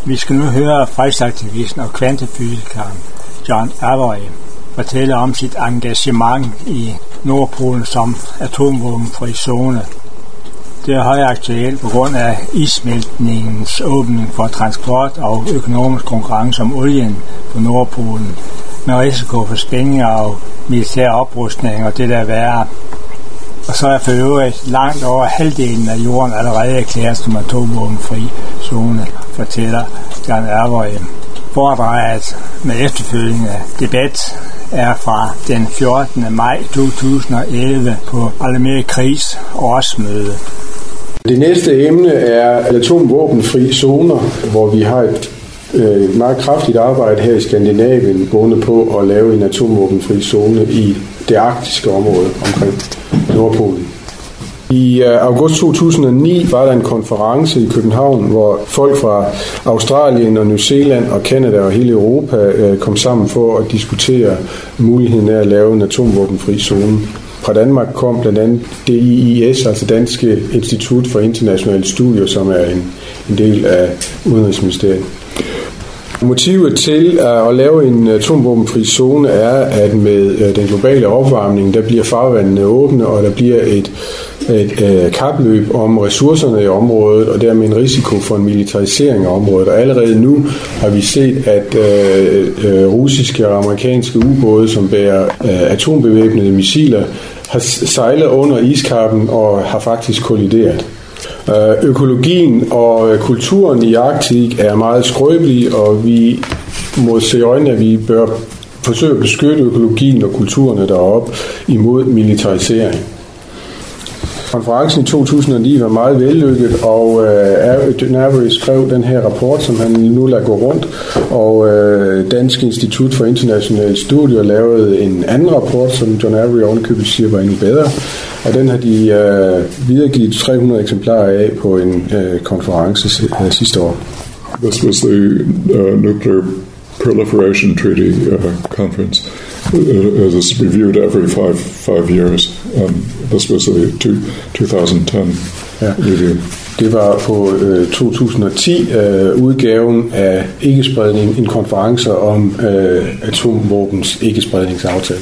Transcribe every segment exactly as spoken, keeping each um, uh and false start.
Vi skal nu høre fredsaktivisten og kvantefysikeren John Avery fortælle om sit engagement i Nordpolen som atomvåbenfri zone. Det er højaktuelt på grund af issmeltningens åbning for transport og økonomisk konkurrence om olien på Nordpolen, med risiko for spændinger og militær oprustning og det der værre. Og så er for øvrigt langt over halvdelen af jorden allerede erklæret som atomvåbenfri zone, fortæller John Avery. Foredraget med efterfølgende debat er fra den fjortende maj to tusind og elleve på Alameda Krigs årsmøde. Det næste emne er atomvåbenfri zoner, hvor vi har et øh, meget kraftigt arbejde her i Skandinavien gående på at lave en atomvåbenfri zone i det arktiske område omkring Nordpolen. I august to tusind og ni var der en konference i København, hvor folk fra Australien og New Zealand og Canada og hele Europa kom sammen for at diskutere muligheden af at lave en atomvåbenfri zone. Fra Danmark kom blandt andet D I I S, altså Danske Institut for Internationale Studier, som er en, en del af Udenrigsministeriet. Motivet til at lave en atomvåbenfri zone er, at med den globale opvarmning, der bliver farvandene åbne, og der bliver et, et, et kapløb om ressourcerne i området, og dermed en risiko for en militarisering af området. Og allerede nu har vi set, at øh, russiske og amerikanske ubåde, som bærer øh, atombevæbnede missiler, har sejlet under iskappen og har faktisk kollideret. Økologien og kulturen i Arktik er meget skrøbelig, og vi må se i øjnene, at vi bør forsøge at beskytte økologien og kulturerne deroppe imod militarisering. Konferencen i to tusind og ni var meget vellykket, og John Avery skrev den her rapport, som han nu lader gå rundt, og øh, Dansk Institut for Internationale Studier lavede en anden rapport, som John Avery ovenikøbet siger var endnu bedre, og den har de øh, videregivet tre hundrede eksemplarer af på en øh, konference øh, sidste år. This was the uh, Nuclear Proliferation Treaty uh, Conference. It is reviewed every five five years. Um, this was the two, twenty ten ja. review. Det var på øh, to tusind og ti øh, udgaven af ikke-spredning, en konference om øh, atomvåbens ikke-spredningsaftale.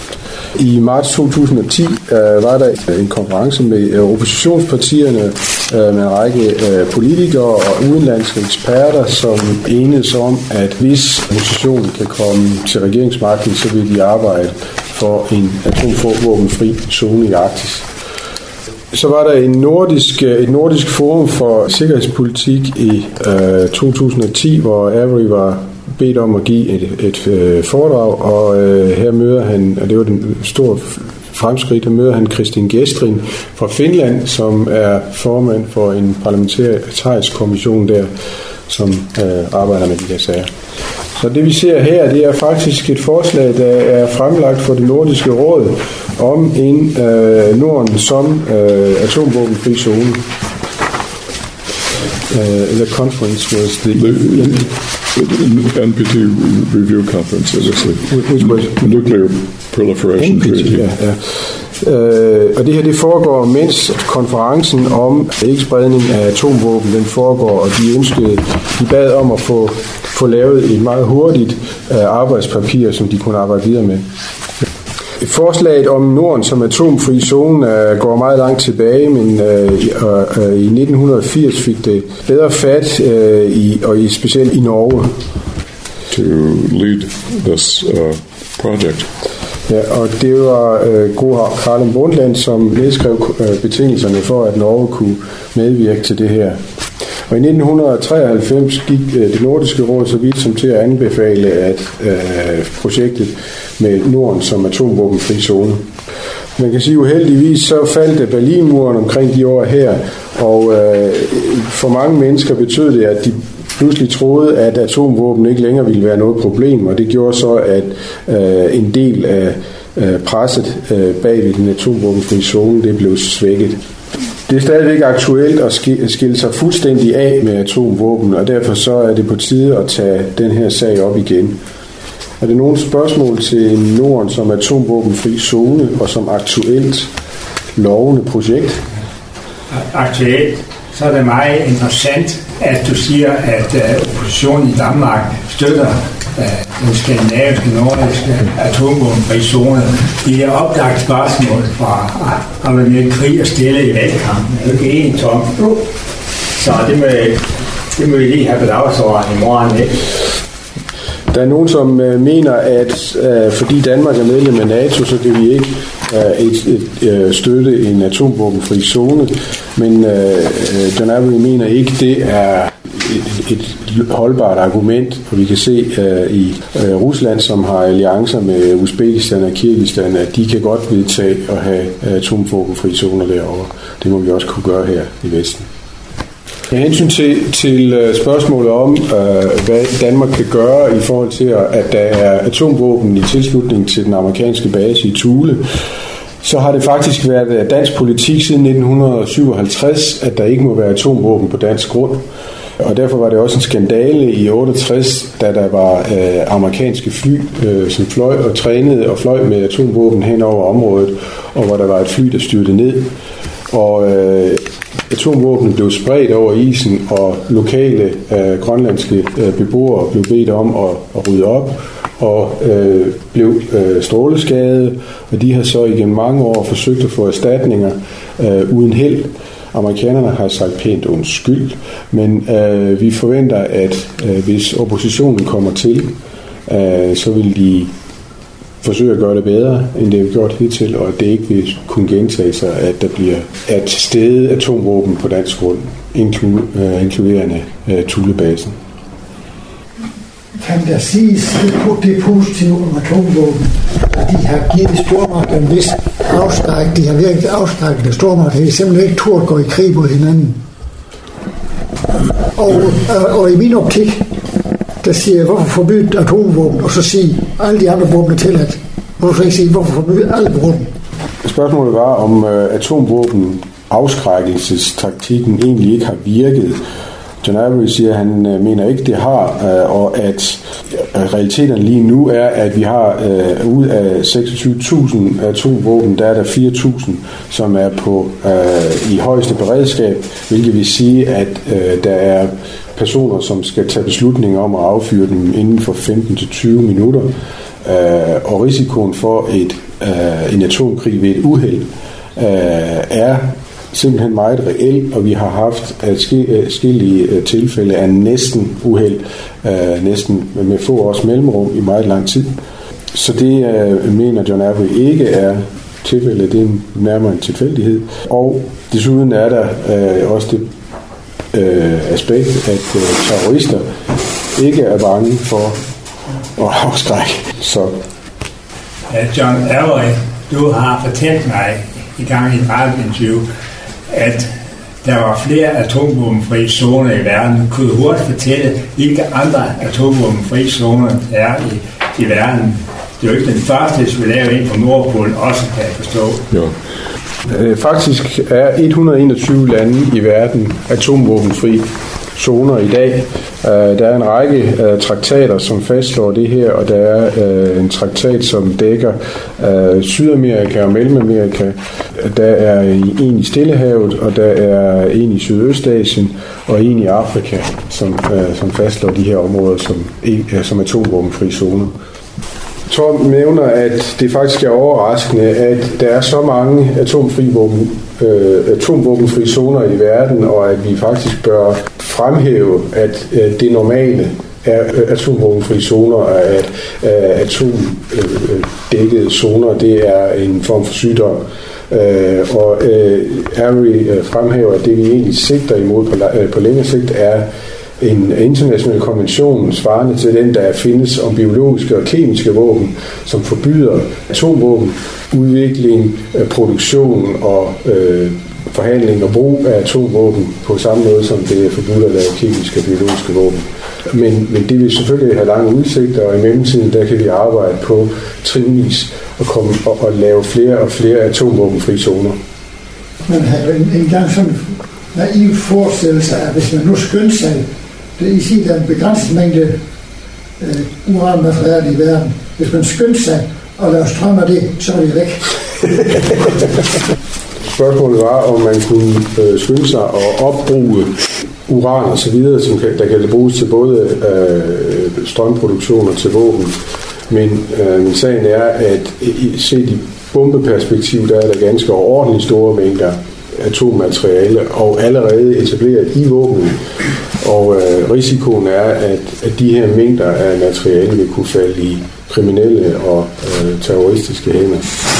I marts to tusind og ti øh, var der en konference med øh, oppositionspartierne, øh, med en række øh, politikere og udenlandske eksperter, som enedes om, at hvis oppositionen kan komme til regeringsmagten, så vil de arbejde for en atomvåbenfri zone i Arktis. Så var der en nordisk, et nordisk forum for sikkerhedspolitik i øh, to tusind og ti, hvor Avery var bedt om at give et, et øh, foredrag, og øh, her møder han, og det var den store fremskridt, der møder han Kristin Gestrin fra Finland, som er formand for en parlamentarisk kommission der, som øh, arbejder med de her sager. Så det vi ser her, det er faktisk et forslag, der er fremlagt for det nordiske råd om en øh, Norden som øh, atomvåbenfri zone. Uh, the conference was the, the N P T review conference, obviously. Which was Nuclear Proliferation N P T, Treaty. Ja, ja. Uh, og det her det foregår, mens konferencen om ikke-spredning af atomvåben den foregår, og de ønskede, de bad om at få, få lavet et meget hurtigt uh, arbejdspapir, som de kunne arbejde videre med. Forslaget om Norden som atomfri zone uh, går meget langt tilbage, men uh, uh, uh, i nitten firs fik det bedre fat, uh, i, og i, specielt i Norge. To lead this uh, project. Ja, og det var uh, Gro Harlem Brundtland, som nedskrev uh, betingelserne for, at Norge kunne medvirke til det her. Og i nitten treoghalvfems gik uh, det nordiske råd så vidt som til at anbefale, at uh, projektet med Norden som atomvåbenfri zone. Man kan sige uheldigvis, så faldt Berlinmuren omkring de år her, og uh, for mange mennesker betød det, at de pludselig troede, at atomvåben ikke længere ville være noget problem, og det gjorde så, at uh, en del af uh, presset uh, bag ved den atomvåbenfri zone, det blev svækket. Det er stadigvæk aktuelt at skille sig fuldstændig af med atomvåben, og derfor så er det på tide at tage den her sag op igen. Er det nogle spørgsmål til Norden som atomvåbenfri zone og som aktuelt lovende projekt? Aktuelt, så er det meget interessant, at du siger, at uh, oppositionen i Danmark støtter uh, den skandinaviske, nordiske atomvåbenfri zone. Det er oplagt spørgsmål fra at man vil krig og stille i valgkampen. Det er jo ikke en tom. Så det må, det må vi lige have på dagsordenen i morgen, ikke? Der er nogen, som øh, mener, at øh, fordi Danmark er medlem af NATO, så kan vi ikke øh, et, et, øh, støtte en atomvåbenfri zone. Men øh, John Avery mener ikke, det er et, et holdbart argument. Og vi kan se øh, i øh, Rusland, som har alliancer med Uzbekistan og Kirgisistan, at de kan godt vedtage at have atomvåbenfri zoner derovre. Det må vi også kunne gøre her i Vesten. Med hensyn til, til spørgsmålet om, øh, hvad Danmark kan gøre i forhold til, at der er atomvåben i tilslutning til den amerikanske base i Thule, så har det faktisk været dansk politik siden nitten syvoghalvtreds, at der ikke må være atomvåben på dansk grund. Og derfor var det også en skandale i otteogtres, da der var øh, amerikanske fly, øh, som fløj og trænede og fløj med atomvåben hen over området, og hvor der var et fly, der styrtede ned. Og øh, atomvåben blev spredt over isen, og lokale øh, grønlandske øh, beboere blev bedt om at, at rydde op, og øh, blev øh, stråleskadede, og de har så igennem mange år forsøgt at få erstatninger øh, uden held. Amerikanerne har sagt pænt undskyld, men øh, vi forventer, at øh, hvis oppositionen kommer til, øh, så vil de forsøge at gøre det bedre, end det har gjort hidtil, og at det ikke vil kunne gentage sig, at der bliver at stede atomvåben på dansk grund, inklu- øh, inkluderende øh, Thulebasen. Kan der siges, det er positivt om atomvåben, at de har givet stormagter en vis afskræk, de har virkelig afskrækkende stormagter, de simpelthen ikke turde gå i krig mod hinanden. Og, og, og i min optik, der siger jeg, hvorfor forbyde atomvåben, og så sige, alle de andre våben er tilladt. Hvorfor så ikke sige, hvorfor forbyde alle våben? Spørgsmålet var, om uh, atomvåben afskrækkelsestaktikken egentlig ikke har virket. John Avery siger, at han uh, mener ikke, det har, uh, og at uh, realiteten lige nu er, at vi har uh, ud af seksogtyve tusind atomvåben, der er der fire tusind, som er på uh, i højeste beredskab, hvilket vil sige, at uh, der er personer, som skal tage beslutninger om at affyre dem inden for femten til tyve minutter, øh, og risikoen for et, øh, en atomkrig ved et uheld øh, er simpelthen meget reel, og vi har haft adskillige tilfælde af næsten uheld, øh, næsten med få års mellemrum i meget lang tid. Så det øh, mener John Avery ikke er tilfældet, det er nærmere en tilfældighed. Og desuden er der øh, også det Øh, aspekt, at øh, terrorister ikke er bange for at afskrække. Så. John Avery, du har fortalt mig i gang i et radiointerview, at der var flere atomvåbenfri zoner i verden. Kunne du hurtigt fortælle, hvilke andre atomvåbenfri zoner der er i, i verden? Det er jo ikke den første, hvis vi laver en på Nordpolen, også kan jeg forstå. Jo. Faktisk er et hundrede og enogtyve lande i verden atomvåbenfri zoner i dag. Der er en række traktater, som fastslår det her, og der er en traktat, som dækker Sydamerika og Mellemamerika. Der er en i Stillehavet, og der er en i Sydøstasien og en i Afrika, som, som fastslår de her områder som, som atomvåbenfri zoner. Tom nævner, at det faktisk er overraskende, at der er så mange atomfri våben, øh, atomvåbenfri zoner i verden, og at vi faktisk bør fremhæve, at øh, det normale er atomvåbenfri zoner, og at øh, atomdækkede zoner, det er en form for sygdom. Øh, og øh, Avery øh, fremhæver, at det vi egentlig sigter imod på, øh, på længere sigt er en international konvention svarende til den, der findes om biologiske og kemiske våben, som forbyder atomvåben, udvikling, produktion og øh, forhandling og brug af atomvåben på samme måde, som det er forbudt at lave kemiske og biologiske våben. Men, men det vil selvfølgelig have lange udsigter, og i mellemtiden der kan vi arbejde på trinvis og, komme, og, og lave flere og flere atomvåbenfri zoner. Men har en, en gang sådan naiv forestillelse af, hvis man nu skyndte sig, det er i sig, der er en begrænset mængde øh, uranmateriale i verden. Hvis man skyndte sig og lavede strøm af det, så er det væk. Spørgsmålet var, om man kunne øh, skynde sig og opbruge uran og så videre, som kan, der kan bruges til både øh, strømproduktion og til våben. Men, øh, men sagen er, at i, set i bombeperspektiv, der er der ganske overordentligt store mængder atommateriale og allerede etableret i våben. Og øh, risikoen er, at, at de her mængder af materiale vil kunne falde i kriminelle og øh, terroristiske hænder.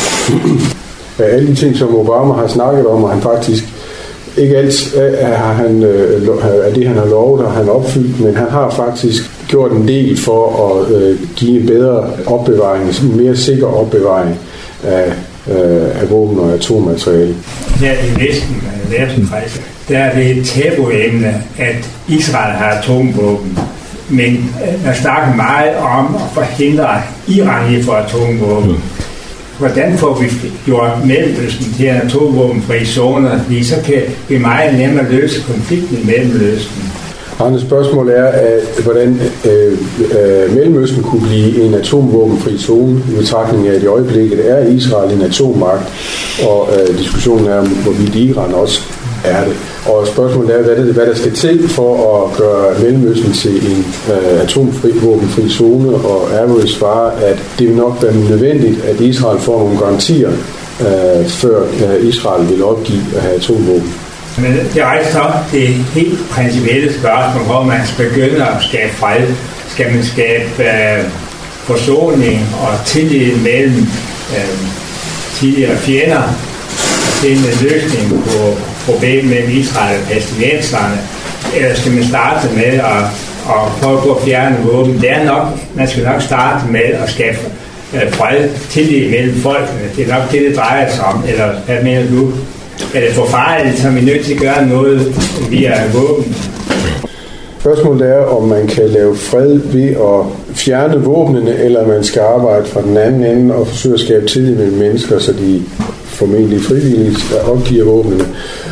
Af alle de ting, som Obama har snakket om, og han faktisk ikke alt er, han, er det, han har lovet, og han opfyldt, men han har faktisk gjort en del for at øh, give en bedre opbevaring, en mere sikker opbevaring af, øh, af våben og atommateriale. Her i Vesten, verdenskredse, der er det et tabuemne, at Israel har atomvåben. Men man snakker meget om at forhindre Iran i for atomvåben. Hvordan får vi gjort Mellemøsten til en atomvåbenfri zone, fordi så kan vi meget nemmere løse konflikten i Mellemøsten. Andre spørgsmål er, at, hvordan øh, øh, Mellemøsten kunne blive en atomvåbenfri zone i betragtning af, at i øjeblikket er Israel en atommagt, og øh, diskussionen er, hvorvidt Iran også er det. Og spørgsmålet er, hvad, det, hvad der skal til for at gøre Mellemøsten til en øh, atomfri våbenfri zone, og Avery svarer, at det vil nok være nødvendigt, at Israel får nogle garantier, øh, før øh, Israel vil opgive at have atomvåben. Men det rejser så det helt principielle spørgsmål, hvor man skal begynde at skabe fred. Skal man skabe øh, forsoning og tillid mellem øh, tidligere fjender, og finde en løsning på problemet mellem Israel og palæstinenserne, eller skal man starte med at, at prøve på at fjerne våben? Det er nok, man skal nok starte med at skabe øh, fred, tillid mellem folkene. Det er nok det, det drejer sig om, eller hvad mener du? Er det for farligt, så er vi nødt til at gøre noget via våben? Spørgsmålet er, om man kan lave fred ved at fjerne våbnene, eller man skal arbejde fra den anden ende og forsøge at skabe tillid mellem mennesker, så de formentlig frivilligt opgiver våbnene.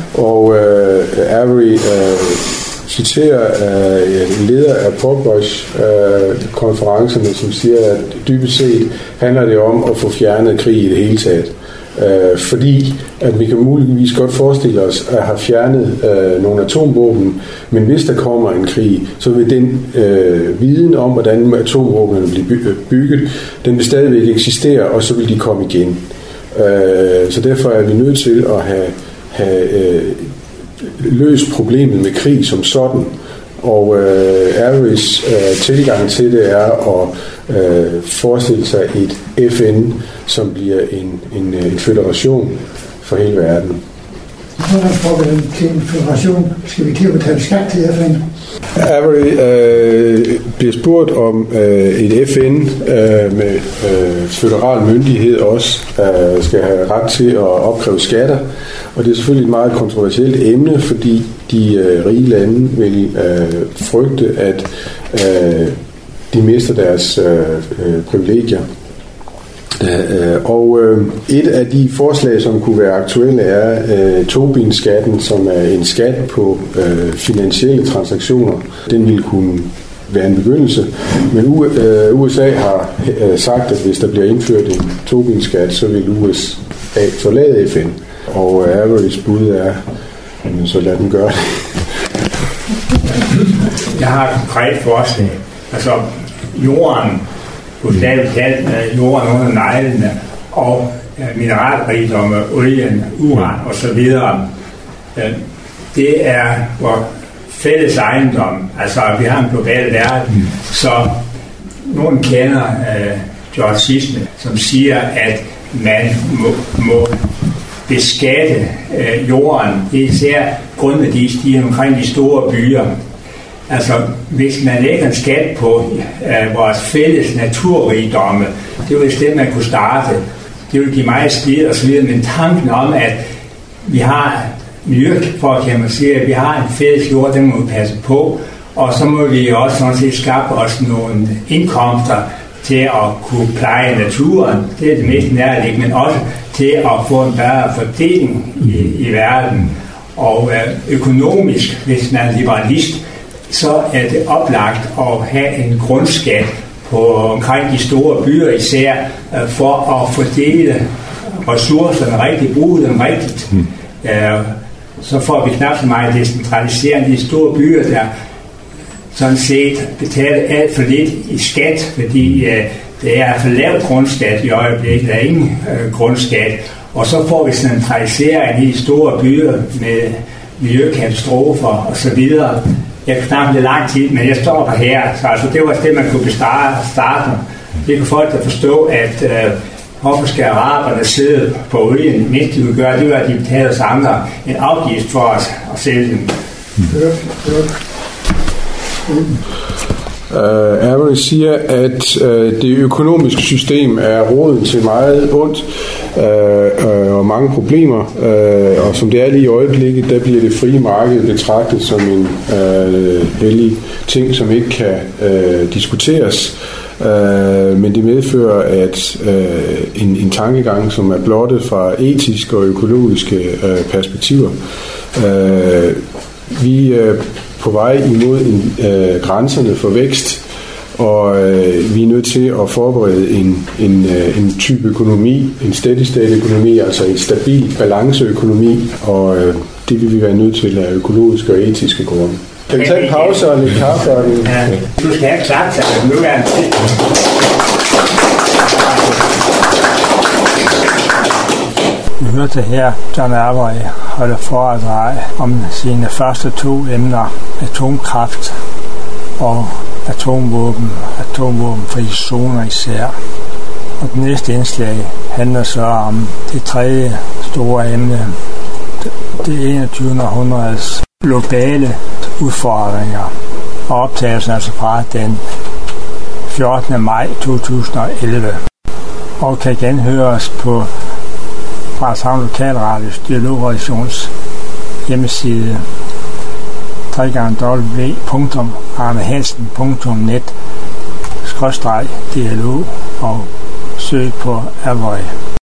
Og øh, Avery øh, citerer øh, en leder af Portrush-konferencerne, øh, som siger, at dybest set handler det om at få fjernet krig i det hele taget. Øh, fordi at vi kan muligvis godt forestille os at have fjernet øh, nogle atomvåben, men hvis der kommer en krig, så vil den øh, viden om, hvordan atomvåbnene bliver bygget, den vil stadigvæk eksistere, og så vil de komme igen. Øh, så derfor er vi nødt til at have, have øh, løst problemet med krig som sådan. Og øh, Averys øh, tilgang til det er at øh, forestille sig et F N, som bliver en, en, en føderation for hele verden. Hvordan får vi den til en føderation? Skal vi til at betale skat til F N? Avery øh, bliver spurgt om øh, et F N øh, med øh, føderal myndighed også øh, skal have ret til at opkræve skatter. Og det er selvfølgelig et meget kontroversielt emne, fordi de øh, rige lande vil øh, frygte, at øh, de mister deres øh, øh, privilegier. Øh, og øh, et af de forslag, som kunne være aktuelle, er øh, Tobin-skatten, som er en skat på øh, finansielle transaktioner. Den ville kunne være en begyndelse, men U S A har øh, sagt, at hvis der bliver indført en Tobin-skat, så vil U S A forlade F N. Og øh, Averys bud er, jamen, så lad dem gøre det. Jeg har et konkret forslag. Altså, jorden, bogstaveligt talt med jorden under neglene, og øh, mineralrigdomme, olien, uran osv. Øh, det er vores fælles ejendom. Altså, vi har en global verden, så nogen kender øh, George Sisne, som siger, at man må, må beskatte øh, jorden. Det er især grundværdistiger omkring de store byer. Altså, hvis man lægger en skat på øh, vores fælles naturrigdomme, det er jo et sted, man kunne starte. Det vil give meget splid og så videre, men tanken om, at vi har miljø, for at kan man sige, at vi har en fælles jord, den må vi passe på, og så må vi også sådan set skabe os nogle indkomster til at kunne pleje naturen. Det er det mest nærliggende, men også til at få en bedre fordeling i, i verden. Og øh, økonomisk, hvis man er liberalist, så er det oplagt at have en grundskat på omkring de store byer især, øh, for at fordele ressourcerne rigtigt, bruge dem rigtigt. Mm. Øh, så får vi knap så meget decentralisering. De store byer, der sådan set betaler alt for lidt i skat, fordi øh, det er for lavt grundskat i øjeblikket. Der er ingen øh, grundskat. Og så får vi centralisering i store byer med miljøkatastrofer og så videre. Jeg kan snakke lidt lang tid, men jeg står der her. Så altså, det var det, man kunne starte. Det kan folk der forstå, at øh, hvorfor skal araberne sidde på olien, mindst de vil gøre, det var, at de betaler os andre en afgift for os at sælge den. Uh, Avery siger, at uh, det økonomiske system er roden til meget ondt uh, uh, og mange problemer, uh, og som det er lige i øjeblikket, der bliver det frie marked betragtet som en uh, hellig ting, som ikke kan uh, diskuteres. Uh, men det medfører, at uh, en, en tankegang, som er blottet fra etiske og økologiske uh, perspektiver. Uh, vi er uh, på vej imod en, uh, grænserne for vækst, og uh, vi er nødt til at forberede en, en, uh, en type økonomi, en steady state økonomi, altså en stabil balanceøkonomi, og uh, det vil vi være nødt til af økologiske og etiske grunde. Kan vi tage en pause og lidt kaffe? Og lidt... Ja, du skal have klart, at det nu er en tid. Vi hørte her John Avery holde foredrag om sine første to emner, atomkraft og atomvåben, atomvåbenfri zoner især. Og det næste indslag handler så om det tredje store emne, det enogtyvende århundredes globale udfordringer, og optagelsen altså fra den fjortende maj to tusind og elleve, og kan genhøres på Frederikshavn Lokalradios Dialogredaktions hjemmeside w w w punktum arnehansen punktum net skråstreg dialog og søg på Avery.